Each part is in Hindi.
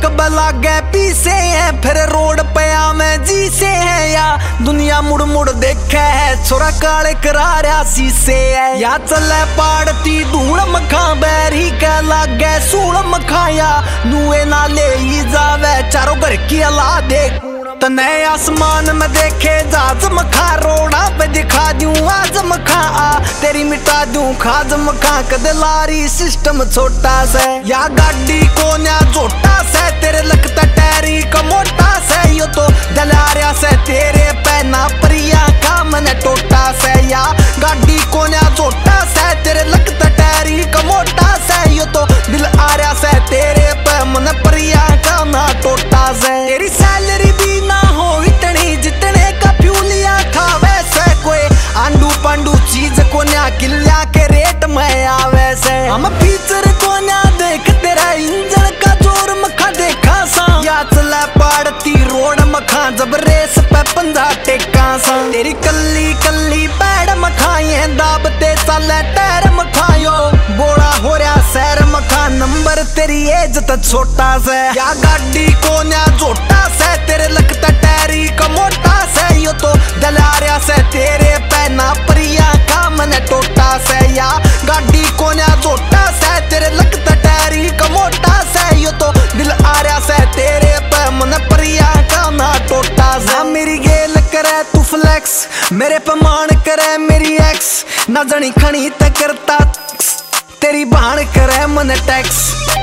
बला गए पीसे है, फिर रोड पे आवे जी से है या दुनिया मुड़ मुड़ देखे है, छोरा काले करारा शीशे है या चले पाड़ती धूल मखा बैरी के लागे सूल मखाया नुए ना ले ही जावे चारों घर की अला देख तने आसमान में देखे जहाज मखा रोड़ा पे दिखा दूं आज मखा आ तेरी मिटा दूं खाज मखा कद लारी सिस्टम छोटा से या गाड़ी को ना छोटा से तेरे लगता टैरी का मोटा से यो तो दलारिया से तेरे पैना परिया का मन टोटा से या गाड़ी को ना छोटा से तेरे लगता टैरी का मोटा से यो तो दिल आरिया से तेरे पे मन परिया का ना टोटा से तेरी सैलरी भी ना हो इतनी जितने का फ्यूलिया था वैसे कोई आंडू पांडू चीज को ना किल्ला के रेट में आवे से हम फीचर को ना देख तेरा इंजन का जोर मखा देखा सा या चला पाड़ती रोड मखा जब रेस पे पंजा टेका सा तेरी कल्ली कल्ली पैड़ मखाए दाबते साले टैर मखायो बोड़ा हो रहा सैर मखा नंबर तेरी एज तो छोटा से या गाड़ी को ना छोटा से तेरे लगता टैरी का मोटा से यो तो दलारिया से तेरे पैना परिया का मन टोटा से या गाड़ी को ना छोटा से तेरे लगता टैरी का मोटा से यो तो दिल आरिया से तेरे पे मन परिया का ना टोटा से मेरी गेल करे तू फ्लेक्स मेरे पे मान करे मेरी एक्स ना जनी खनी ते करता तेरी बाण करे मन टैक्स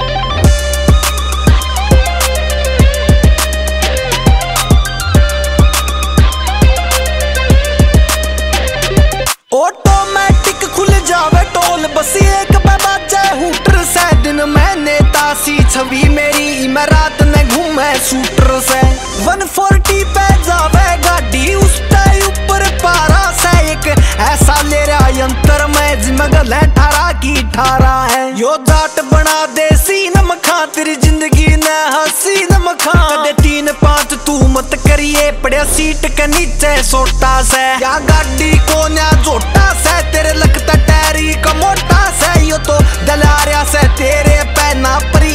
ऑटोमेटिक खुल जावे टोल बस एक बाजे हूटर से दिन में नेता सी छवि मेरी मैं रात में घूमे शूटर से 140 पे जावे गाड़ी उस पे ऊपर पारा से एक ऐसा ले रहा यंत्र में जिमगल है 18 की 18 है यो जाट बना दे सीन मखा तेरी जिंदगी ने हसीन मखा कदे 3-5 तू मत करिए पड़े सीट के नीचे सोटा से या गाड़ी को ना जोटा से तेरे लगता टैरी का मोटा से यो तो दलारिया से तेरे पैना परी